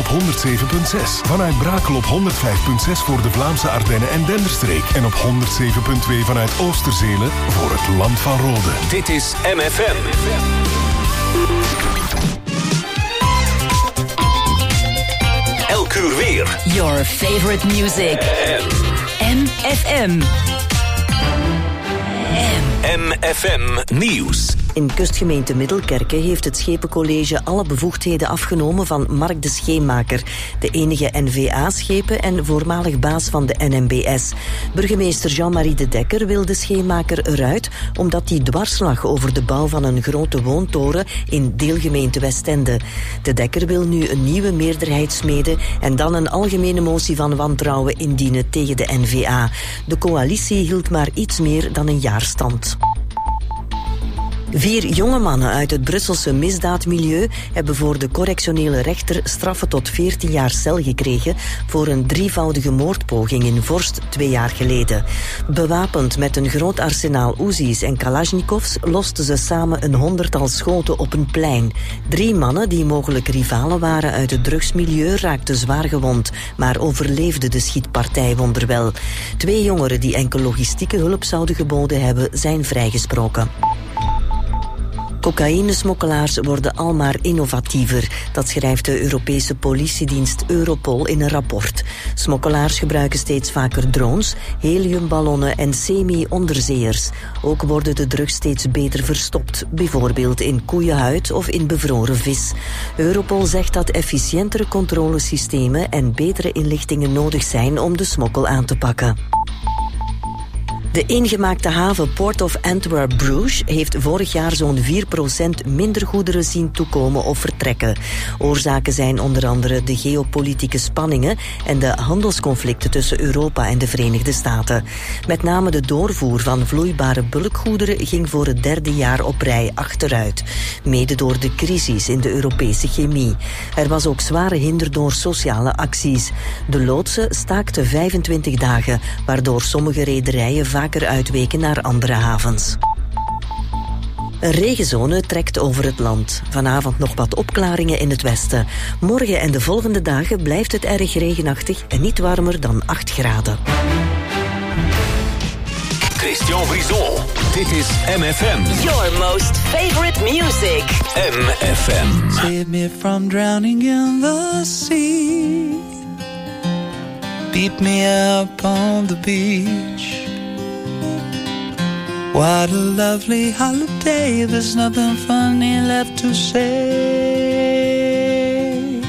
107.6. Vanuit Brakel op 105.6 voor de Vlaamse Ardennen en Denderstreek. En op 107.2 vanuit Oosterzelen voor het Land van Rode. Dit is MFM. Elk uur weer. Your favorite music. MFM. MFM Nieuws. In kustgemeente Middelkerke heeft het Schepencollege alle bevoegdheden afgenomen van Mark de Scheemaker, de enige NVA-schepen en voormalig baas van de NMBS. Burgemeester Jean-Marie de Dekker wil de Scheemaker eruit, omdat hij dwars lag over de bouw van een grote woontoren in deelgemeente Westende. De Dekker wil nu een nieuwe meerderheid smeden en dan een algemene motie van wantrouwen indienen tegen de NVA. De coalitie hield maar iets meer dan een jaar stand. 4 jonge mannen uit het Brusselse misdaadmilieu hebben voor de correctionele rechter straffen tot 14 jaar cel gekregen voor een 3-voudige moordpoging in Vorst 2 jaar geleden. Bewapend met een groot arsenaal Uzi's en Kalashnikovs losten ze samen een 100-tal schoten op een plein. 3 mannen die mogelijk rivalen waren uit het drugsmilieu raakten zwaar gewond, maar overleefden de schietpartij wonderwel. 2 jongeren die enkel logistieke hulp zouden geboden hebben zijn vrijgesproken. Cocaïnesmokkelaars worden almaar innovatiever. Dat schrijft de Europese politiedienst Europol in een rapport. Smokkelaars gebruiken steeds vaker drones, heliumballonnen en semi-onderzeeërs. Ook worden de drugs steeds beter verstopt, bijvoorbeeld in koeienhuid of in bevroren vis. Europol zegt dat efficiëntere controlesystemen en betere inlichtingen nodig zijn om de smokkel aan te pakken. De eengemaakte haven Port of Antwerp-Bruges heeft vorig jaar zo'n 4% minder goederen zien toekomen of vertrekken. Oorzaken zijn onder andere de geopolitieke spanningen en de handelsconflicten tussen Europa en de Verenigde Staten. Met name de doorvoer van vloeibare bulkgoederen ging voor het 3e jaar op rij achteruit. Mede door de crisis in de Europese chemie. Er was ook zware hinder door sociale acties. De loodsen staakten 25 dagen, waardoor sommige rederijen vaker uitweken naar andere havens. Een regenzone trekt over het land. Vanavond nog wat opklaringen in het westen. Morgen en de volgende dagen blijft het erg regenachtig en niet warmer dan 8 graden. Christian Brison. Dit is MFM. Your most favorite music. MFM. Save me from drowning in the sea. Beat me up on the beach. What a lovely holiday, there's nothing funny left to say.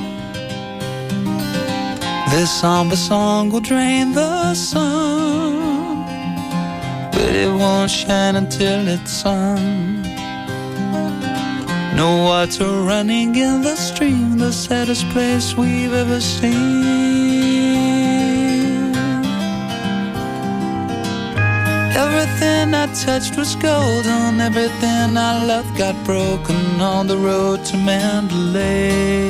This somber song will drain the sun, but it won't shine until it's sung. No water running in the stream, the saddest place we've ever seen. Everything I touched was golden, everything I loved got broken on the road to Mandalay.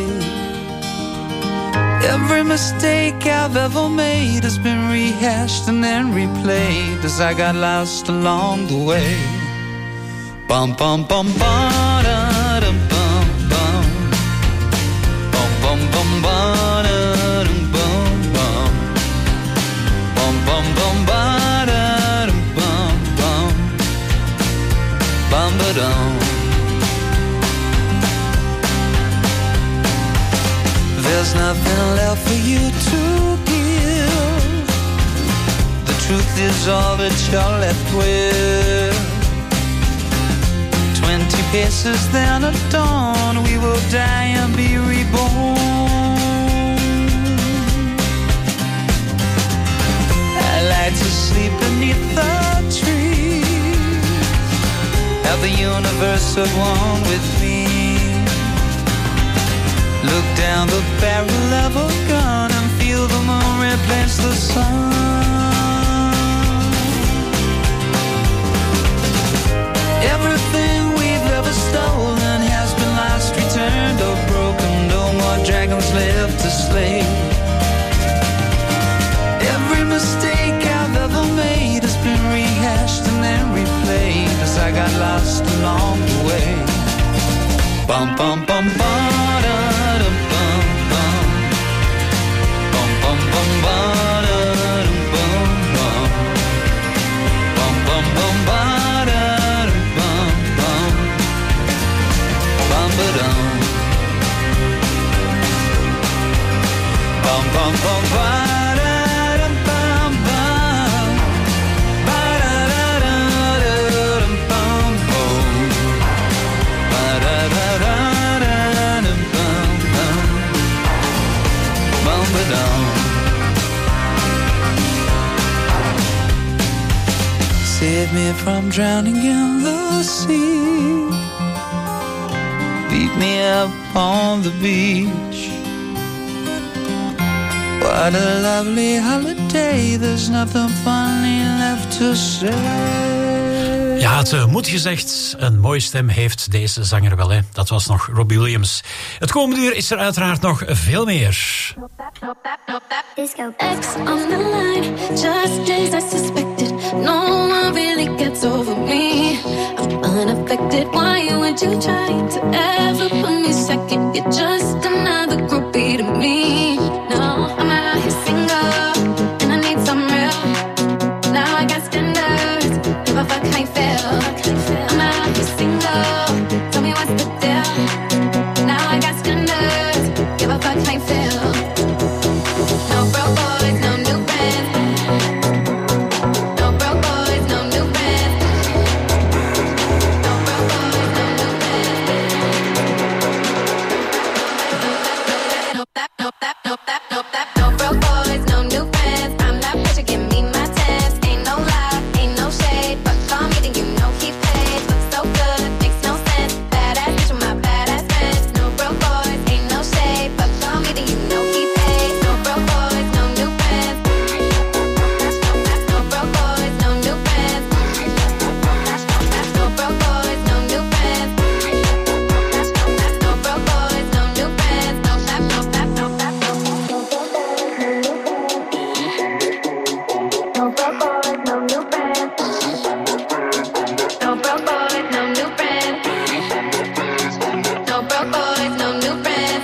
Every mistake I've ever made has been rehashed and then replayed as I got lost along the way. Bum bum bum bum da dum bum bum bum bum bum bum da dum bum bum bum bum bum ba da dum bum bum bum ba dum. There's nothing left for you to give. The truth is all that you're left with. 20 paces then at dawn, we will die and be reborn. I like to sleep beneath the trees, have the universe at one with me. Look down the barrel of a gun and feel the moon replace the sun. Everything we've ever stolen has been lost, returned or broken. No more dragons left to slay. Every mistake I've ever made has been rehashed and then replayed as I got lost along the way. Bum bum bum bum da dum bum bum Bum, bum, ba-da-dum, bum, bum. Ba-da-da-da-da-dum, bum, bum. Ba-da-da-da-da-dum, bum, bum. Bum, ba-dum. Save me from drowning in the sea. Beat me up on the beach. What a lovely holiday. There's nothing funny left to say. Ja, het moet gezegd, een mooie stem heeft deze zanger wel, hè. Dat was nog Robbie Williams. Het komende uur is er uiteraard nog veel meer. X on the line, just as I suspected. No one really gets over me. I'm unaffected. Why would you try to ever put me second? You're just another groupie to me. No, I'm out here single, and I need some real. Now I got standards, give a fuck how you feel. I'm out here single, tell me what's the deal. Now I got standards, give a fuck how you feel. No broke boys, no new friends. No broke boys, no new friends. No broke boys, no new friends. No broke boys, no new friends. I'm not pressure, give me my test. Ain't no lie, ain't no shade. But call me, then you know he paid. Looks so good, makes no sense. Badass bitch with my badass friends. No broke boys, ain't no shade. But call me, then you know he paid. No broke boys, no new friends. No broke boys, no new friends. No broke boys, no new friends. No broke boys, no new friends. No broke boys, no new friends. No broke boys, no new friends. No broke boys, no new friends.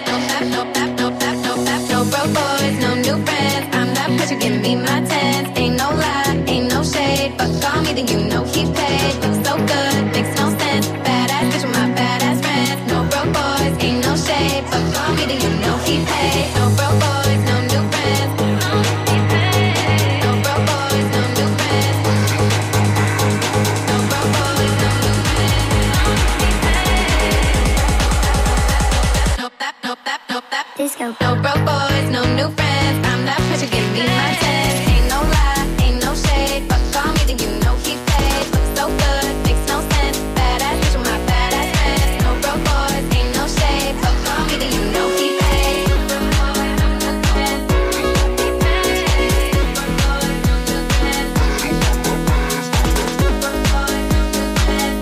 No broke boys, no new friends. I'm that bitch, give me my tens. Ain't no lie, ain't no shade. But call me, then you know he paid. Looks so good, makes no sense. Badass bitch with my badass friends. No broke boys, ain't no shade. But call me, then you know he paid. No broke boys, no new friends. No broke boys, no new friends. No broke boys, no new friends. Disco. No broke boys, no new friends. I'm that pressure, give me my test. Ain't no lie, ain't no shade. But call me, then you know he paid. Looks so good, makes no sense. Badass bitch with my badass friends. No broke boys, ain't no shade. But call me, then you know he paid. No broke boys, no new friends. No broke boys, no new friends. No broke boys, no new friends.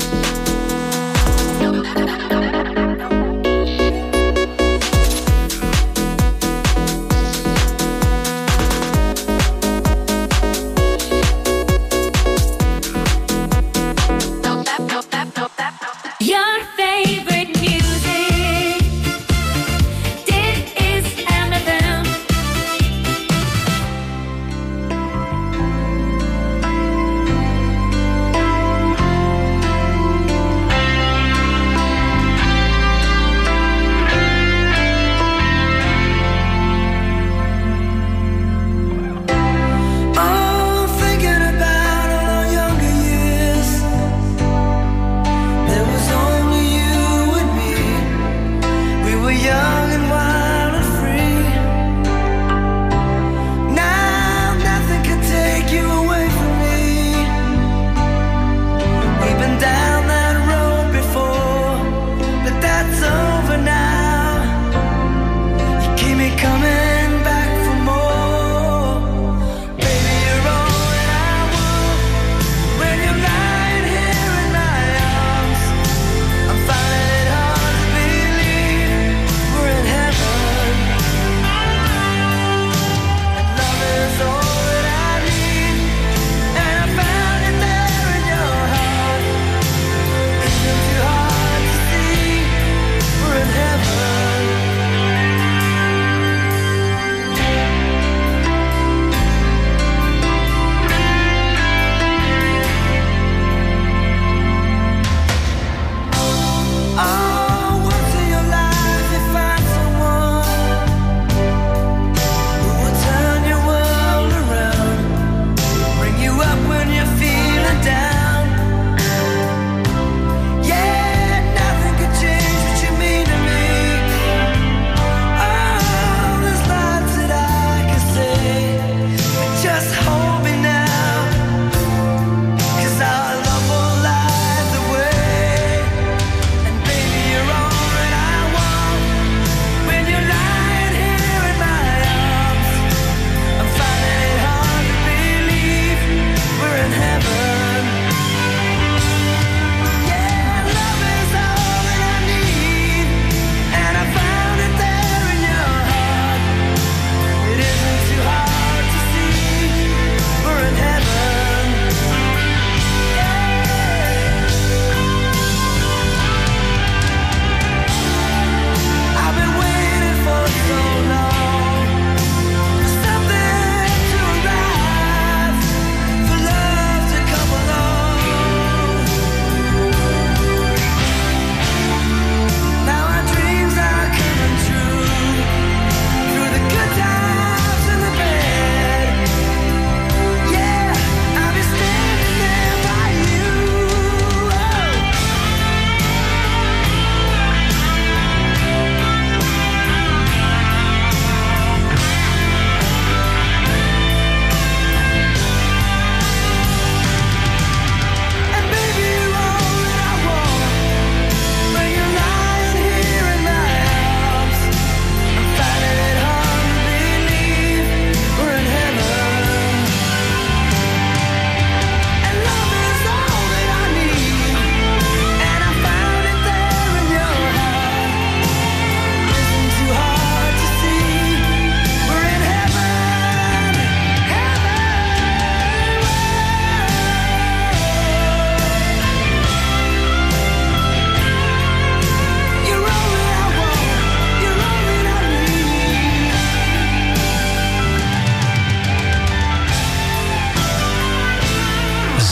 No broke boys, no new friends.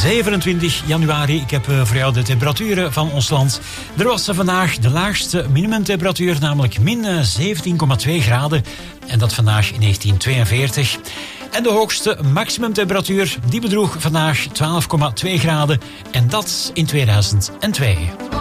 27 januari. Ik heb voor jou de temperaturen van ons land. Er was vandaag de laagste minimumtemperatuur, namelijk min 17,2 graden. En dat vandaag in 1942. En de hoogste maximumtemperatuur, die bedroeg vandaag 12,2 graden. En dat in 2002.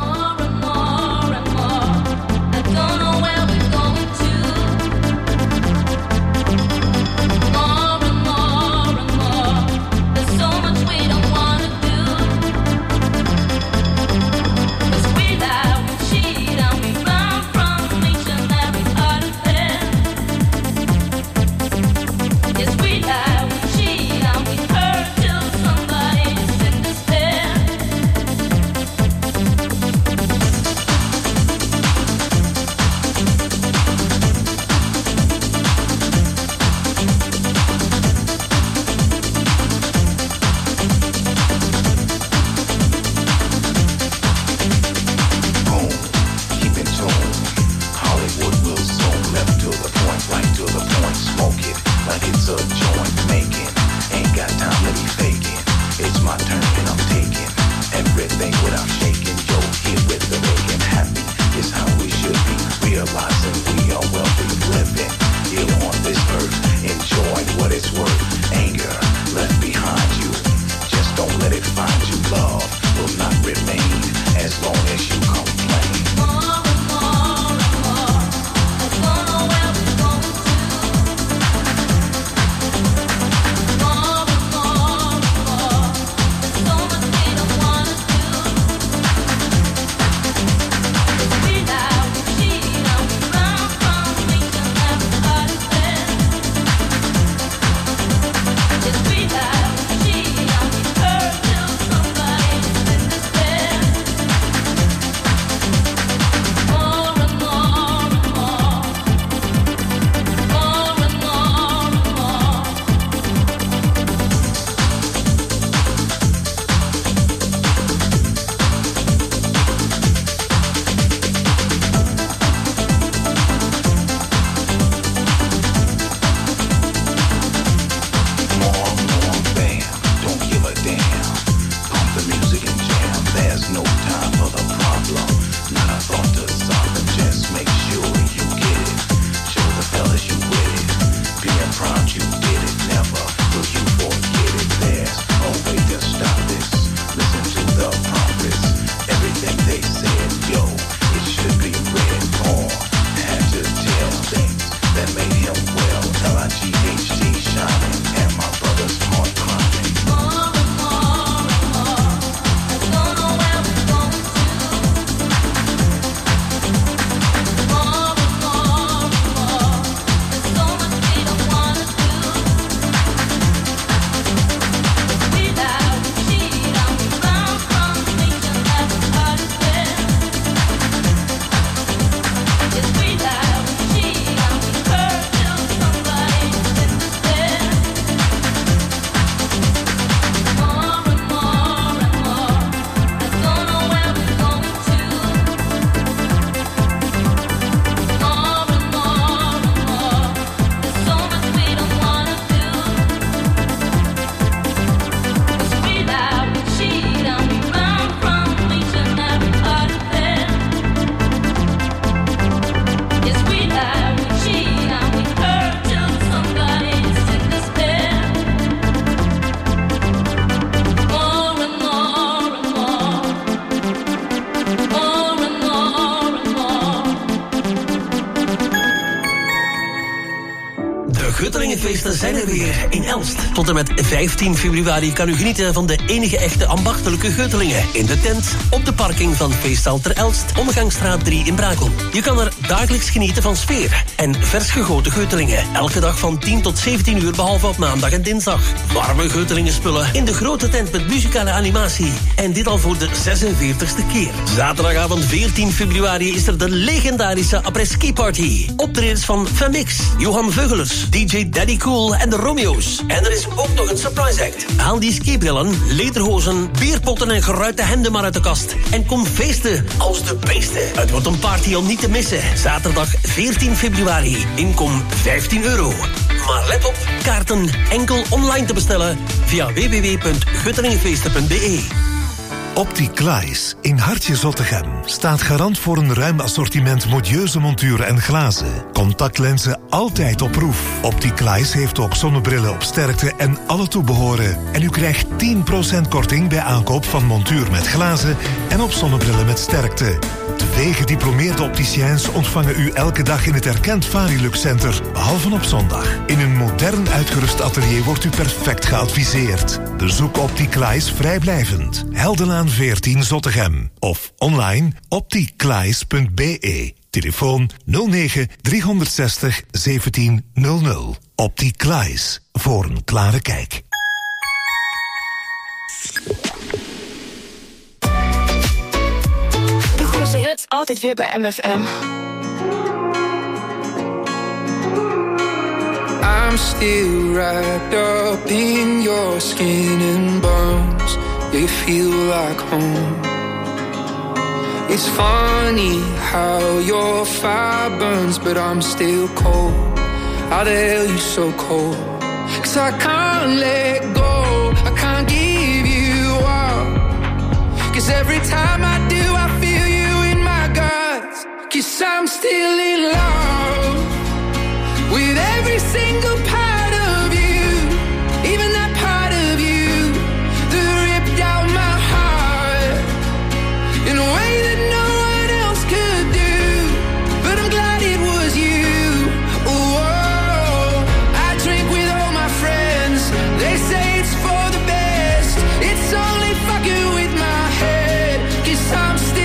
Guttelingenfeesten zijn er weer in Elst. Tot en met 15 februari kan u genieten van de enige echte ambachtelijke Guttelingen. In de tent, op de parking van Feesthal ter Elst, Omgangsstraat 3 in Brakel. Je kan er dagelijks genieten van sfeer en vers gegoten Guttelingen. Elke dag van 10 tot 17 uur, behalve op maandag en dinsdag. Warme Guttelingenspullen in de grote tent met muzikale animatie. En dit al voor de 46e keer. Zaterdagavond 14 februari is er de legendarische après-ski party. Optredens van Femix, Johan Veugelers, DJ Daddy Cool en de Romeo's. En er is ook nog een surprise act. Haal die skibrillen, lederhozen, bierpotten en geruite hemden maar uit de kast. En kom feesten als de beesten. Het wordt een party om niet te missen. Zaterdag 14 februari. Inkom €15. Maar let op, kaarten enkel online te bestellen via www.guttelingenfeesten.be. Opticlies in Hartje Zottegem staat garant voor een ruim assortiment modieuze monturen en glazen. Contactlenzen altijd op proef. Opticlies heeft ook zonnebrillen op sterkte en alle toebehoren. En u krijgt 10% korting bij aankoop van montuur met glazen en op zonnebrillen met sterkte. 2 gediplomeerde opticiens ontvangen u elke dag in het erkend Varilux Center, behalve op zondag. In een modern uitgerust atelier wordt u perfect geadviseerd. Bezoek Opticlies vrijblijvend. Heldenlaan 14 Zottegem. Of online opticlies.be. Telefoon 09 360 1700. Opticlies. Voor een klare kijk. Het altijd weer bij MFM. I'm still wrapped up in your skin and bones. You feel like home. It's funny how your fire burns, but I'm still cold. How the hell you so cold? 'Cause I can't let go, I can't give you up. 'Cause every time I do, I feel you. 'Cause I'm still in love with every single part of you, even that part of you that ripped out my heart in a way that no one else could do. But I'm glad it was you. Oh, I drink with all my friends. They say it's for the best. It's only fucking with my head. 'Cause I'm still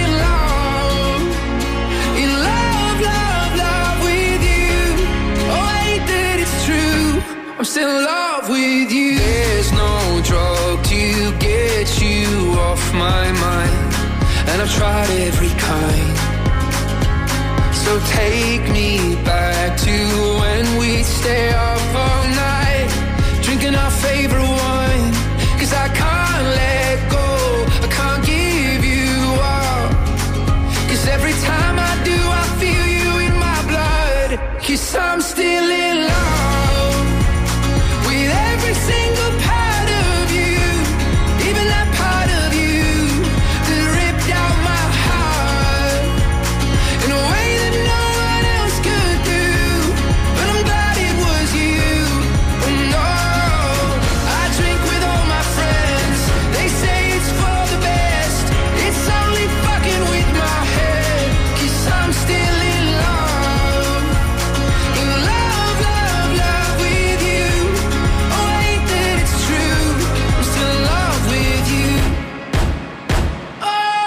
I'm still in love with you. There's no drug to get you off my mind, and I've tried every kind. So take me back to when we stay up all night, drinking our favorite wine. 'Cause I can't let go, I can't give you up. 'Cause every time I do, I feel you in my blood. 'Cause I'm still in love with every single part of you, even that part of you that ripped out my heart in a way that no one else could do. But I'm glad it was you. Oh no, I drink with all my friends. They say it's for the best. It's only fucking with my head. 'Cause I'm still in love, in love, love, love with you. Oh, ain't that it's true? I'm still in love with you. Oh,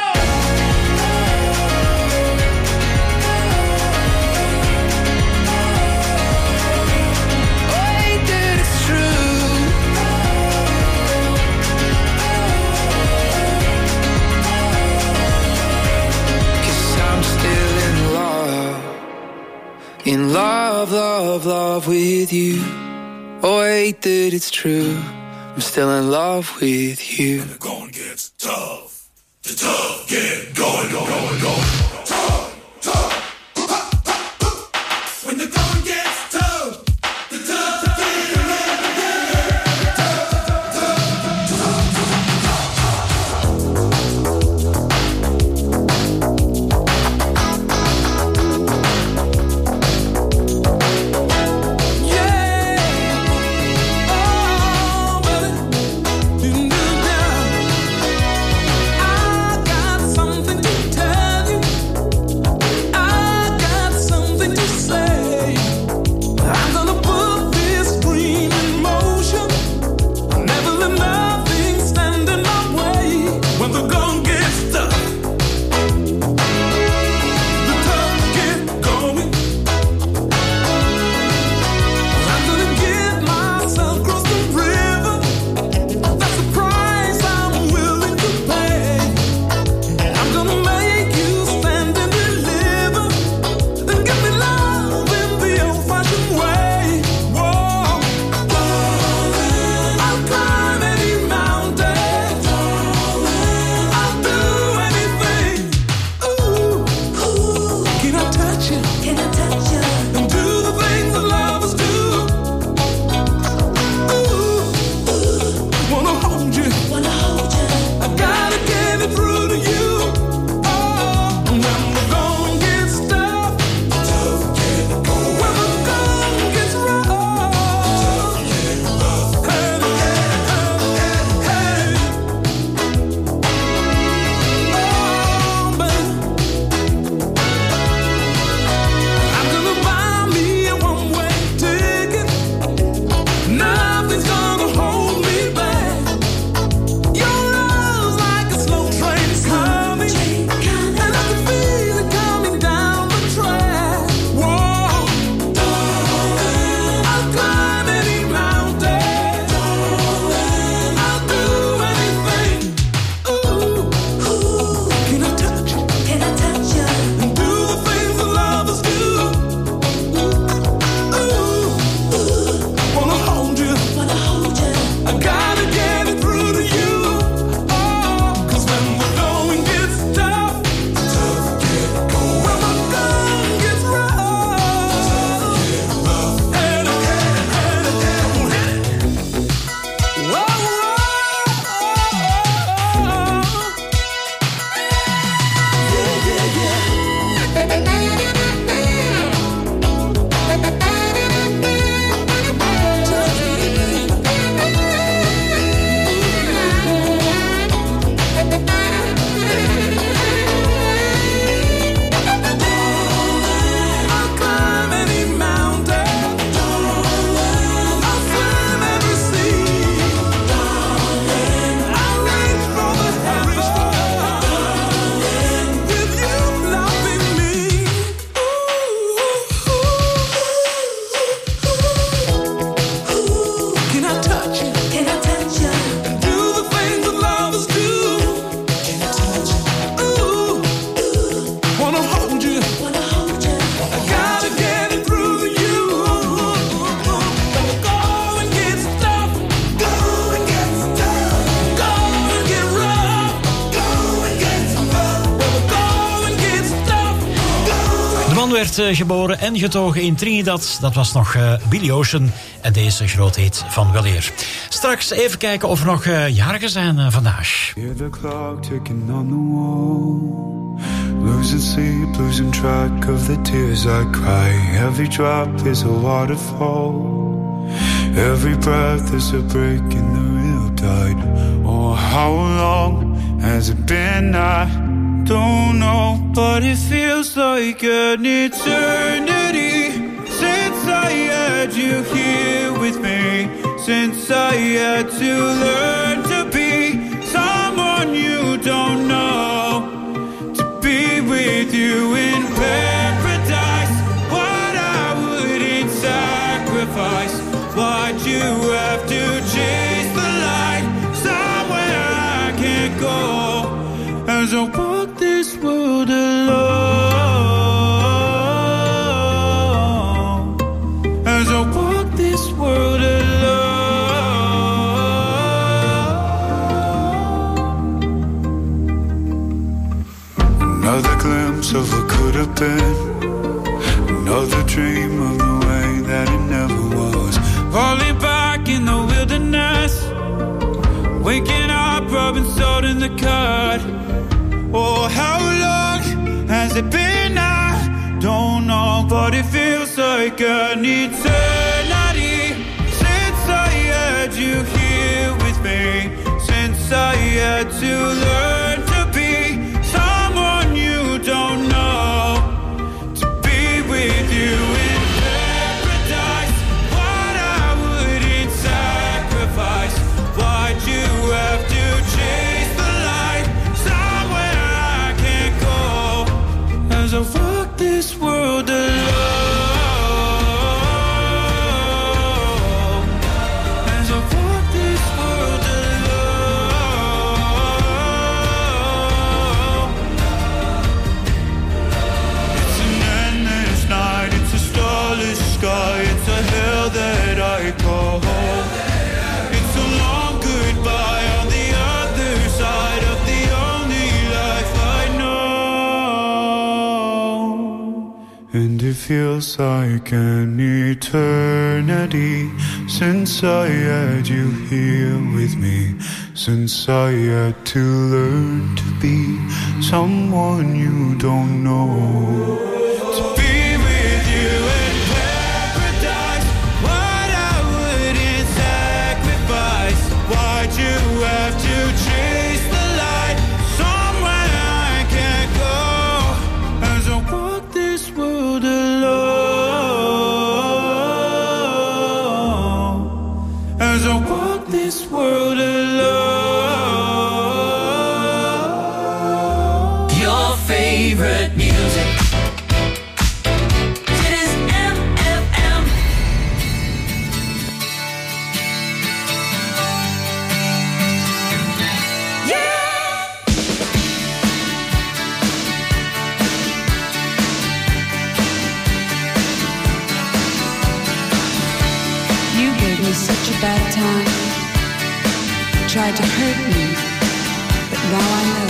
oh, ain't that it's true? 'Cause I'm still in love, love, love with you. Oh, ain't that it's true? I'm still in love with you. When the going gets tough, the tough get going, going, going. Tough, tough. Ha, ha, ha. When the going gets tough, the tough get going, I got something to tell you. man werd geboren en getogen in Trinidad. Dat was nog Billy Ocean en deze grootheid van weleer. Straks even kijken of er nog jarigen zijn vandaag. Hear the clock ticking on the wall. Losing sleep, losing track of the tears I cry. Every drop is a waterfall. Every breath is a break in the real tide. Oh, how long has it been? I don't know, but it feels like an eternity since I had you here with me. Since I had to learn to be someone you don't know, to be with you in paradise. What I wouldn't sacrifice. Why'd you have to chase the light somewhere I can't go? As I walk this world alone, as I walk this world alone. Another glimpse of what could have been, another dream of the way that it never was. Falling back in the wilderness, waking up, rubbing salt in the cut. Oh, how long has it been? I don't know, but it feels like an eternity since I had you here with me. Since I had to learn to be someone you don't know, to be with you in paradise. What I wouldn't sacrifice. Why'd you have to chase the light somewhere I can't go? As I walk this world alone, as I walk this world alone. It's an endless night, it's a starless sky, it's a hell that I call home. It's a long goodbye on the other side of the only life I know. And it feels like an eternity since I had you here with me. Since I had to learn to be someone you don't know. To be with you in paradise. What I wouldn't sacrifice. Why'd you have to chase the light somewhere I can't go? As I walk this world alone, as I walk this world alone. Your favorite music. It is MFM. You gave me such a bad time. Tried to hurt me, but now I know.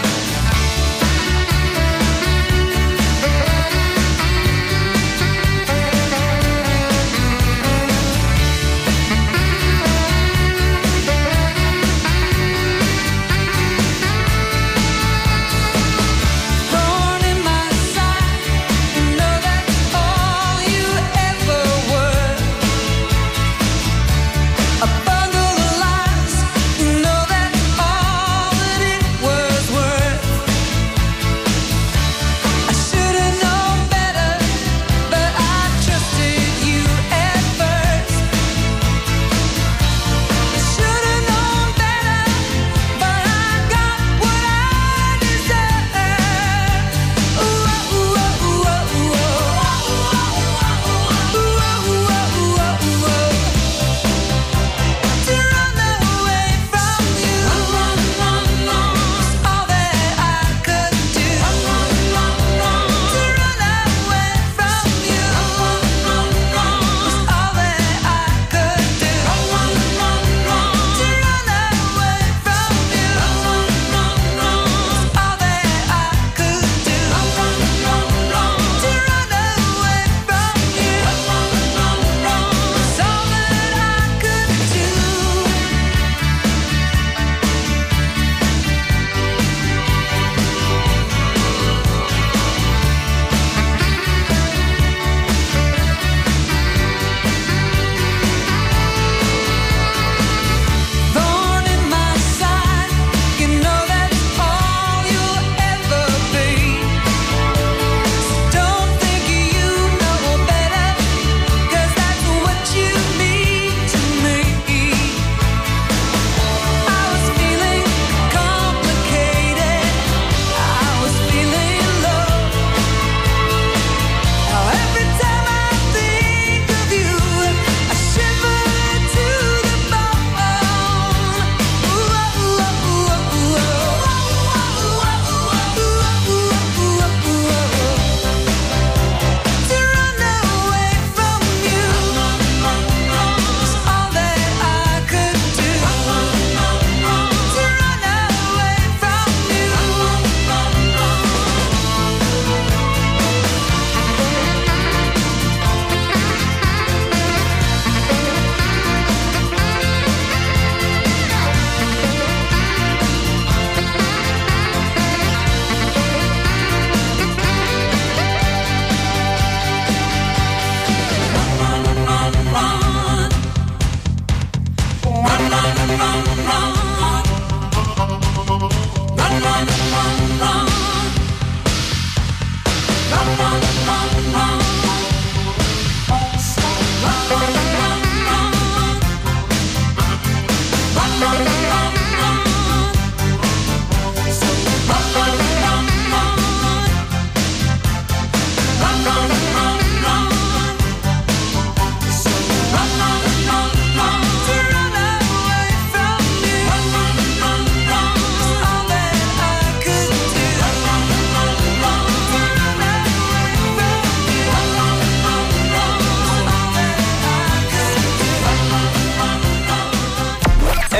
Thorn in my side, you know that's all you ever were. A bundle of lies, you know that's all that it was.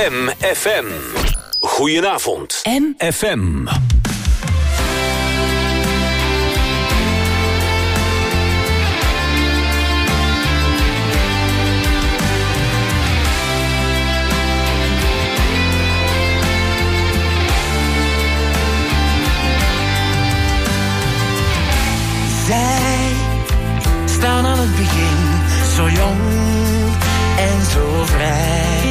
MFM. Goedenavond. MFM. Zij staan aan het begin, zo jong en zo vrij.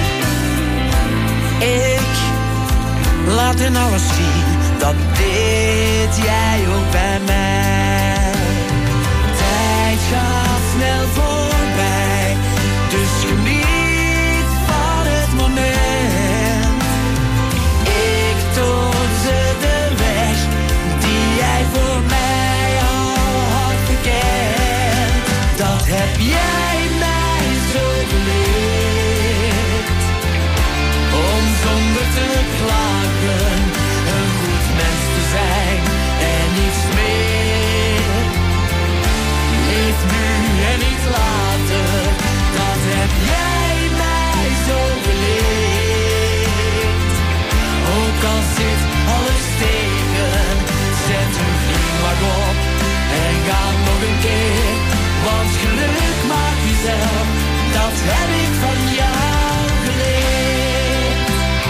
Ik laat hen alles zien, dat deed jij ook bij mij. Tijd gaat snel voorbij, dus geniet van het moment. Ik toon ze de weg die jij voor mij al had gekend. Dat heb jij mij zo geleerd, om zonder te klagen een goed mens te zijn en niets meer. Leef nu en niet later, dat heb jij mij zo geleerd. Ook al zit alles tegen, zet een glimlach op en ga nog een keer. Want geluk maak jezelf, dat heb ik van jou geleerd.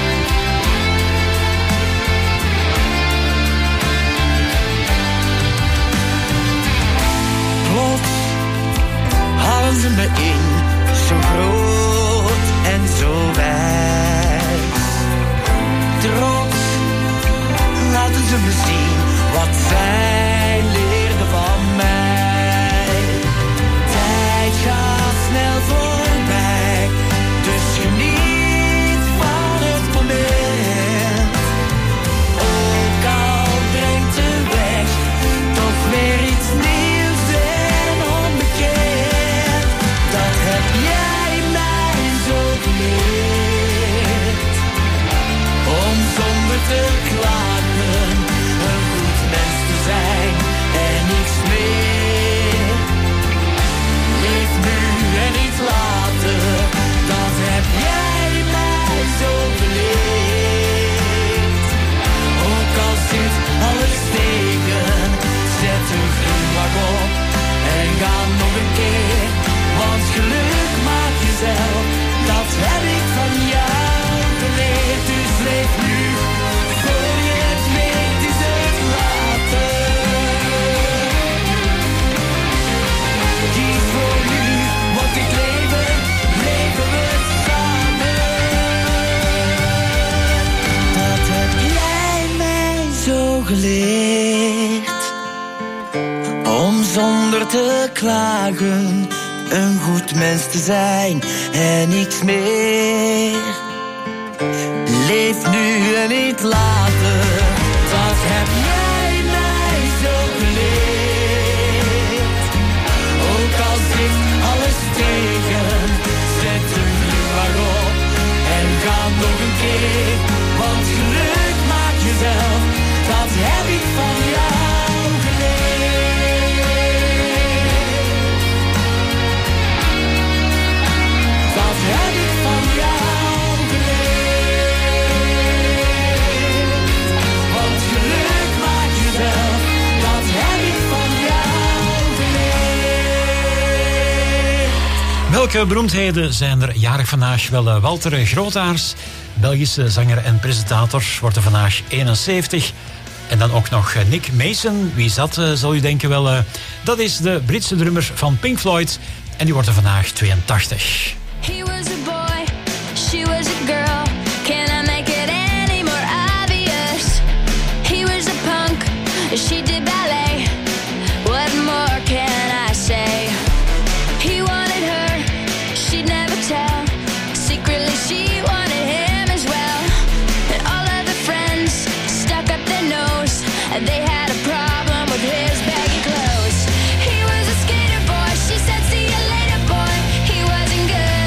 Plots halen ze me in, zo groot en zo wijs. Trots laten ze me zien wat zij leerden van mij. Tijd gaat snel voorbij, dus geniet van het moment. Ook al brengt de weg toch weer iets nieuws en onbekend. Dat heb jij mij zo geleerd, om zonder te klagen een goed mens te zijn en niks meer. Leef nu en niet later, dat heb jij mij zo geleerd. Ook al zit alles tegen, zet een glimlach op en ga nog een keer. Want geluk maak jezelf, dat heb ik van jou geleerd. Dus leef nu, voor je het weet is het later. Kies voor nu, want dit leven, leven we samen. Dat heb jij mij zo geleerd, om zonder te klagen een goed mens te zijn en niks meer. Leef nu en niet later, dat heb jij mij zo geleerd. Ook al zit alles tegen, zet een glimlach op en ga nog een keer. Want geluk maak jezelf, dat heb ik van jou geleerd. Dat heb ik van jou geleerd. Want geluk maak jezelf, dat heb ik van jou geleerd. Welke beroemdheden zijn er jarig vandaag? Wel, Walter Grootaars, Belgische zanger en presentator, wordt er vandaag 71. En dan ook nog Nick Mason. Wie is dat, zal u denken wel. Dat is de Britse drummer van Pink Floyd. En die wordt er vandaag 82. He was a boy, she was a girl. Can I make it any more obvious? He was a punk, she did ballet. What more can I say? He wanted her, she'd never tell. Secretly she wanted him as well. And all of the friends stuck up their nose, and they had a problem with his baggy clothes. He was a skater boy, she said see you later boy. He wasn't good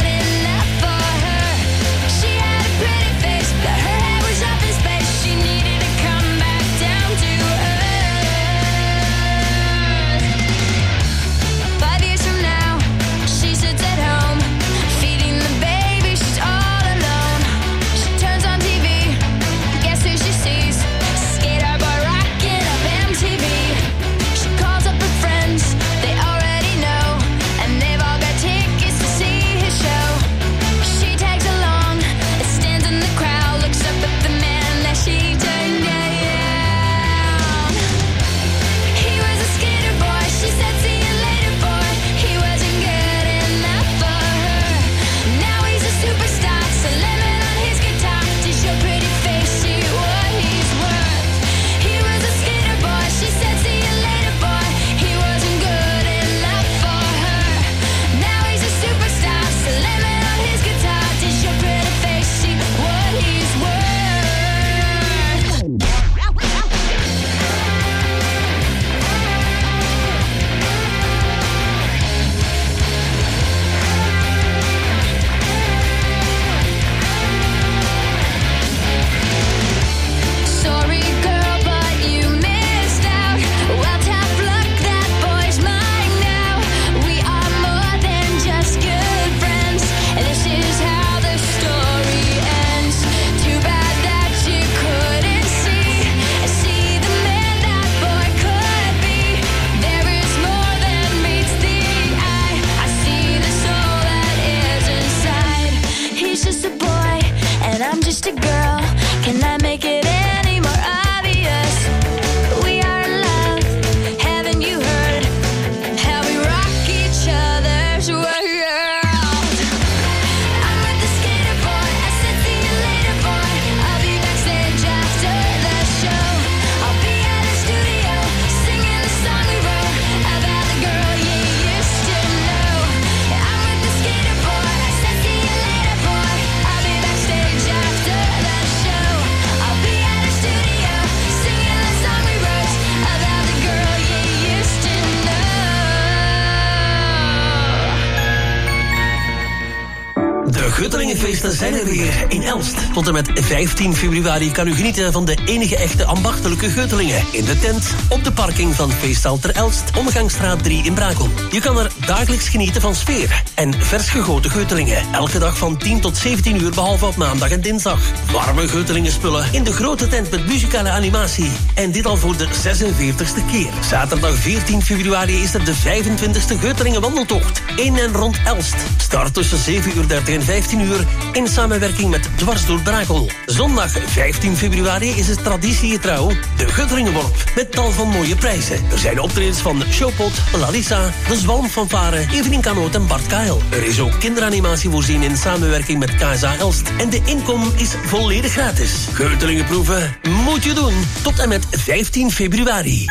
Geutelingenfeesten zijn er weer in Elst. Tot en met 15 februari kan u genieten van de enige echte ambachtelijke Geutelingen. In de tent, op de parking van Feesthal ter Elst, Omgangsstraat 3 in Brakel. Je kan er dagelijks genieten van sfeer en vers gegoten Geutelingen. Elke dag van 10 tot 17 uur, behalve op maandag en dinsdag. Warme Geutelingenspullen in de grote tent met muzikale animatie. En dit al voor de 46e keer. Zaterdag 14 februari is er de 25e Geutelingen wandeltocht. In en rond Elst. Start tussen 7:30 en 15 uur in samenwerking met Dwars door Brakel. Zondag 15 februari is het traditiegetrouw de Geutelingenworp met tal van mooie prijzen. Er zijn optredens van Showpot, Lalisa, De Zwalmfanfare, Evelien Kanoot en Bart Kael. Er is ook kinderanimatie voorzien in samenwerking met KSA Elst. En de inkom is volledig gratis. Geutelingen proeven moet je doen. Tot en met 15 februari.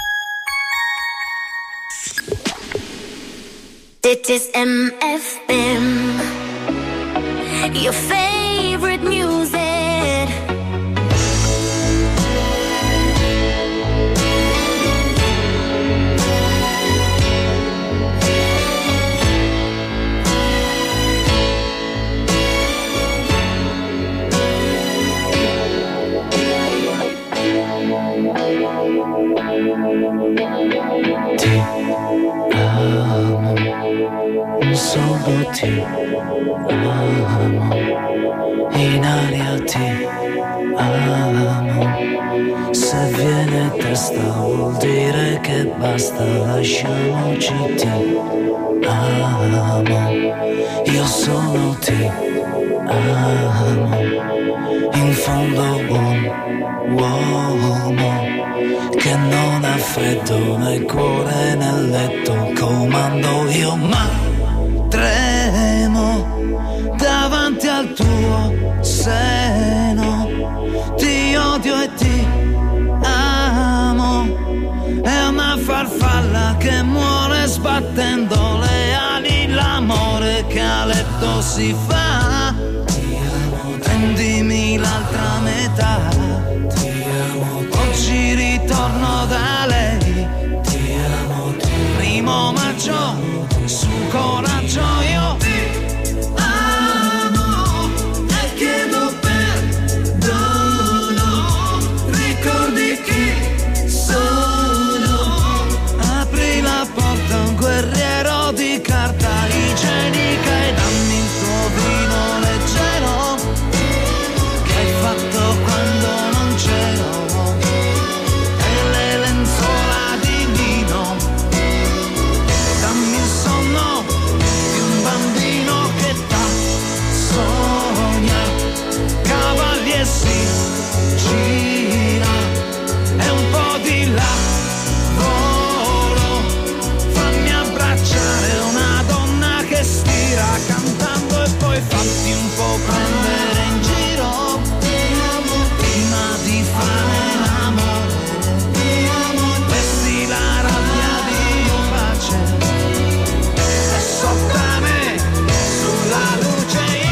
Dit is MFM, your favorite music. Solo ti amo, in aria ti amo. Se viene testa vuol dire che basta, lasciamoci ti amo. Io sono ti amo, in fondo un uomo che non ha freddo nel cuore nel letto, comando io ma tremo davanti al tuo seno, ti odio e ti amo, è una farfalla che muore sbattendo le ali, l'amore che a letto si fa, prendimi l'altra metà, oggi ritorno da lei, primo maggio, su coraggio io ti amo e chiedo perdono, ricordi chi sono, apri la porta a un guerriero di carta igienica e dammi il tuo vino leggero che hai fatto quando non c'ero. Si gira e un po' di là volo, fammi abbracciare una donna che stira cantando e poi fatti un po' prendere in giro prima di fare l'amore, vesti la rabbia di pace e sotto a me sulla luce io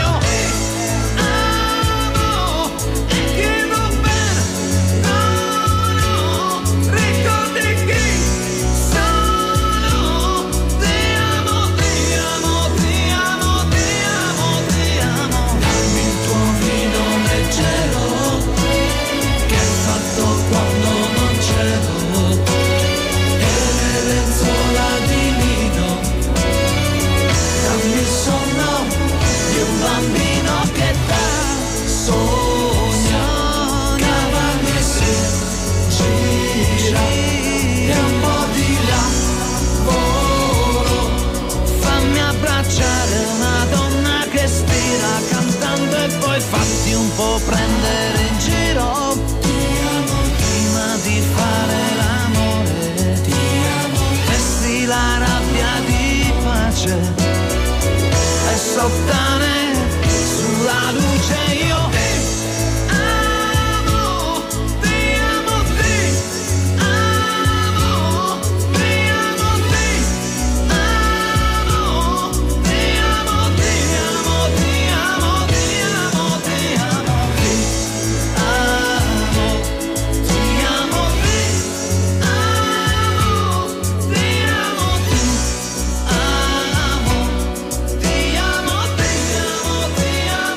fatti un po' prendere in giro prima di fare l'amore, vesti la rabbia di pace e sottane sulla luce io ti amo.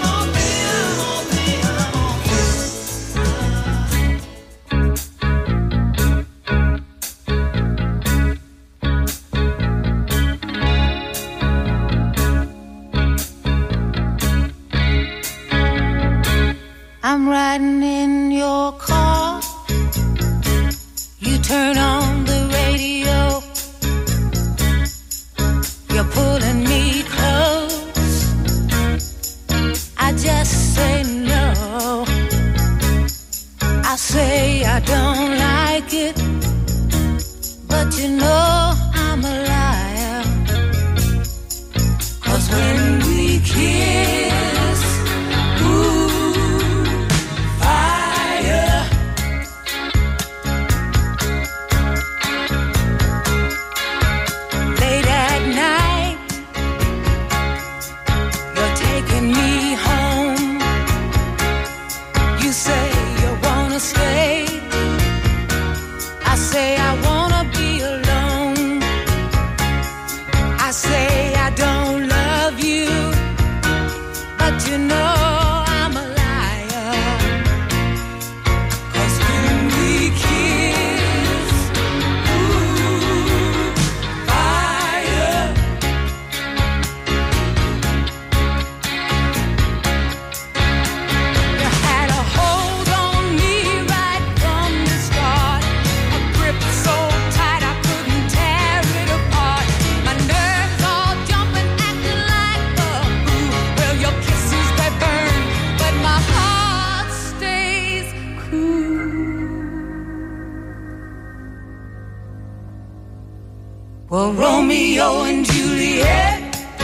or Romeo and Juliet,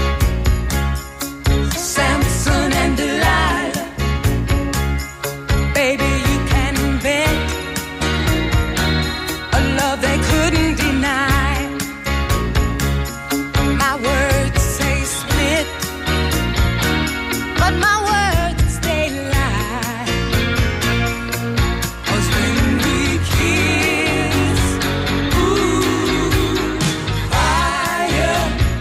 Samson and Delilah. Baby, you can invent a love they couldn't deny. My words say split, but my words they lie. 'Cause when we kiss, ooh, fire.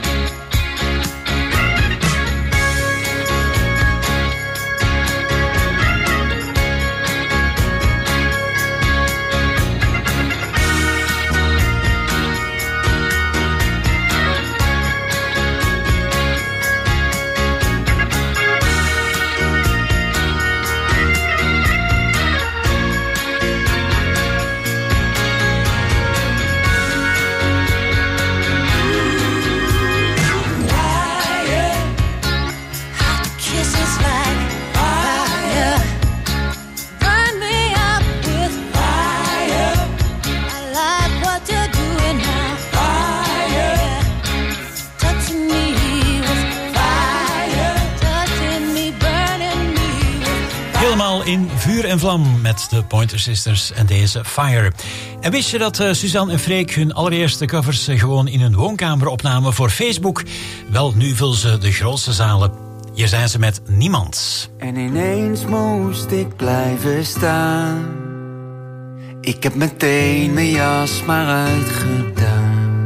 Kisses like fire, burn me up with fire. I like what you're doing now. Fire, touching me with fire, touching me, burning me with fire. Helemaal in vuur en vlam met de Pointer Sisters en deze Fire. En wist je dat Suzanne en Freek hun allereerste covers gewoon in hun woonkamer opnamen voor Facebook? Wel, nu vullen ze de grootste zalen. Hier zijn ze met Niemand. En ineens moest ik blijven staan. Ik heb meteen mijn jas maar uitgedaan.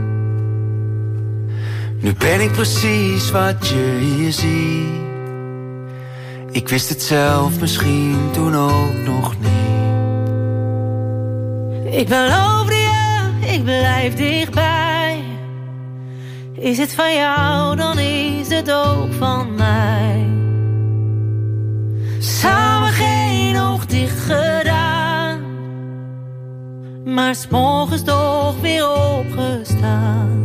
Nu ben ik precies wat je hier ziet. Ik wist het zelf misschien toen ook nog niet. Ik beloofde je, ik blijf dichtbij. Is het van jou, dan is het ook van mij. Samen geen oog dicht gedaan, maar 's morgens toch weer opgestaan.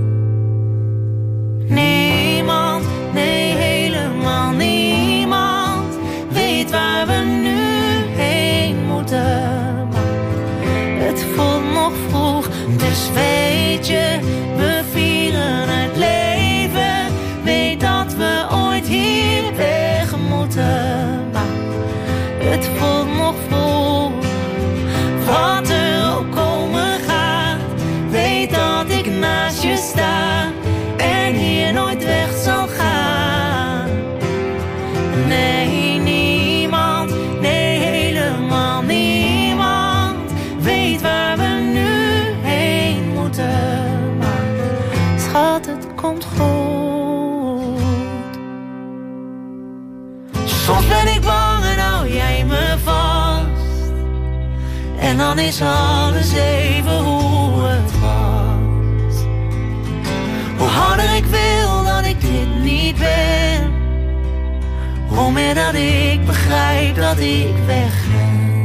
Niemand, nee helemaal niemand, weet waar we nu heen moeten. Maar het voelt nog vroeg, dus weet je, we vieren het leven. Weet dat we ooit hier weg moeten. Maar het voelt nog vroeg, wat er ook komen gaat. Weet dat ik naast je sta en hier nooit weg zal gaan. Nee, niemand, nee helemaal niemand, weet waar we nu heen moeten. Maar schat, het komt goed. Soms ben ik bang en hou jij me vast. En dan is alles even hoe het was. Hoe harder ik wil dat ik dit niet ben, hoe meer dat ik begrijp dat ik wegren.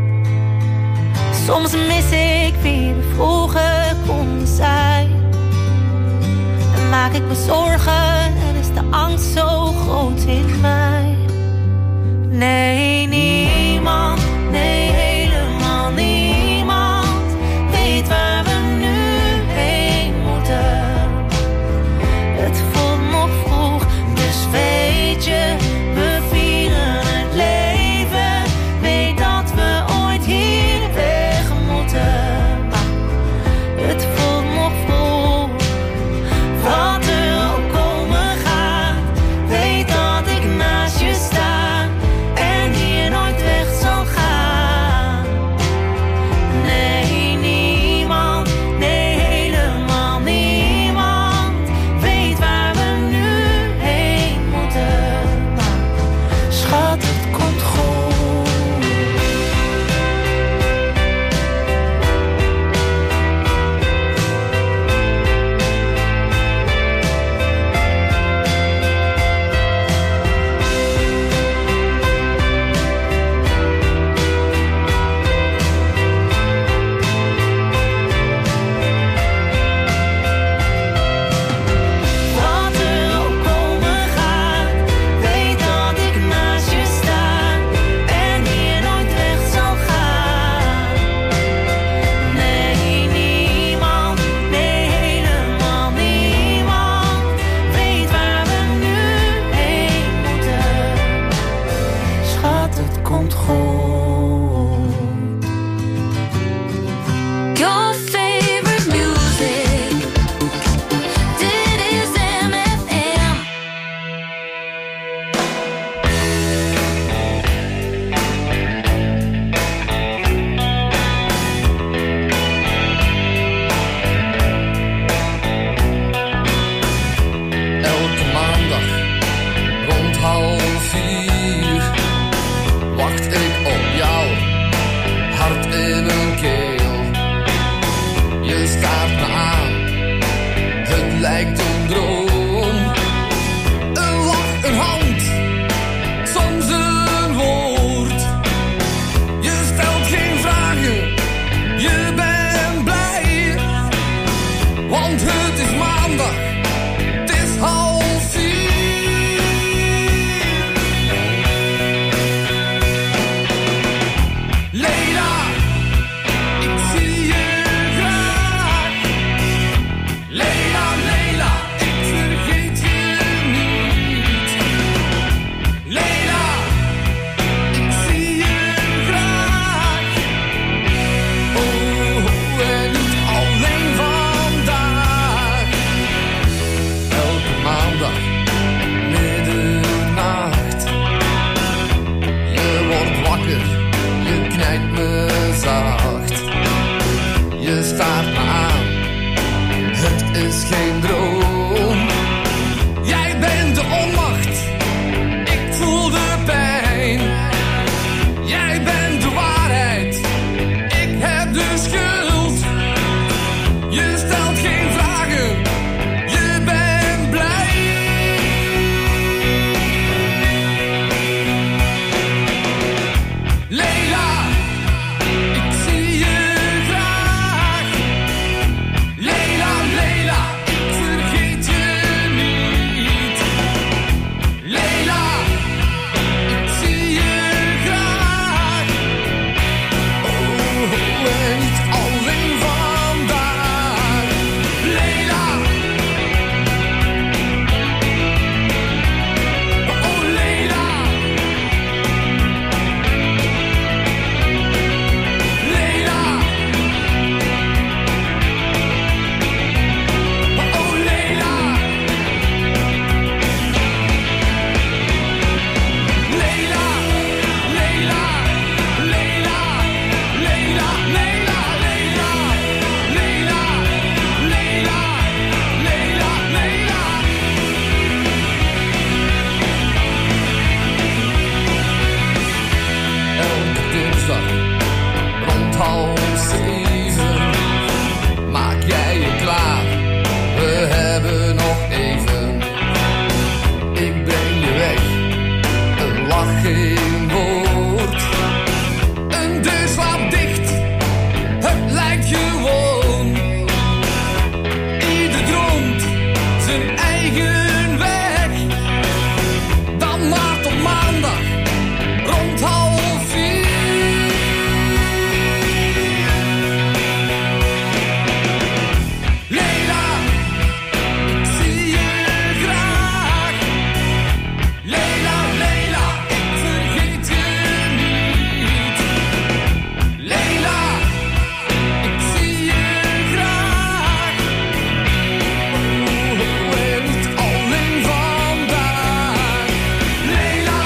Soms mis ik wie we vroeger konden zijn. En maak ik me zorgen en is de angst zo groot in mij. Nee, niemand, nee helemaal niemand, weet waar we nu heen moeten. Het voelt nog vroeg, dus weet je, we vieren het leven. Weet dat we ooit hier weg moeten. Maar het voelt nog vroeg, wat er ook komen gaat. Weet dat ik naast je sta en hier nooit weg zal gaan. lijkt een droom. Een lach, een hand, soms een woord. Je stelt geen vragen, je bent blij. Want het is maandag, het is 3:30. Leila, ik zie je graag. Leila, Leila, ik vergeet je niet. Leila, ik zie je graag. Oh, en niet alleen vandaag. Elke maandag, middernacht. Je wordt wakker, je knijpt me zacht. Je staart me aan, het is geen droom. Jij bent de onmacht, ik voel de pijn. Jij bent de waarheid, ik heb de schuld. Je stelt geen vragen, je bent blij. Leila, ik zie je graag. Leila, Leila, ik vergeet je niet. Leila, ik zie je graag. Oh, en niet alleen vandaag. Leila, oh Leila. Leila, oh Leila. Leila, Leila, Leila, Leila, Leila, Leila, Leila, Leila, Leila, Leila. Elke dinsdag rond 6:30 maak jij je klaar. We hebben nog even. Ik breng je weg. Een lach, geen woord. Een deur slaapt dicht. Het lijkt gewoon. Ieder droomt zijn eigen weg. Dan maar tot maandag rond 3:30. Leila, ik zie je graag. Leila, Leila, ik vergeet je niet. Leila, ik zie je graag. Oh, en niet alleen vandaag. Leila,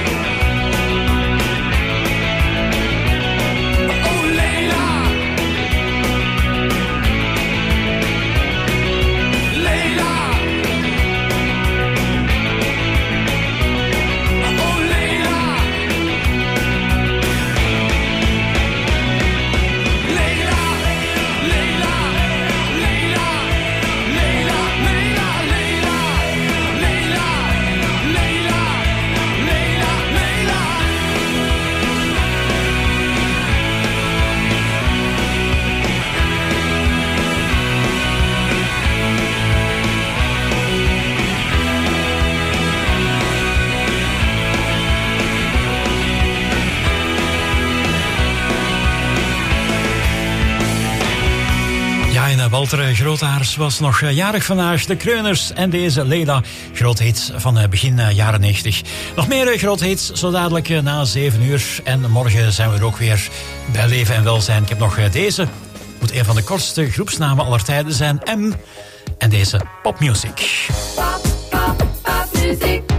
oh Leila. Leila, oh Leila. Leila, Leila, Leila, Leila, Leila, Leila, Leila, Leila, Leila, Leila. Ja, en Walter Grootaars was nog jarig vandaag. De Kreuners en deze Leila, groothits van begin jaren 90. Nog meer groothits, zo dadelijk na 7:00. En morgen zijn we er ook weer bij Leven en Welzijn. Ik heb nog deze. Moet een van de kortste groepsnamen aller tijden zijn. M. En deze Popmuziek. Pop, pop, pop music.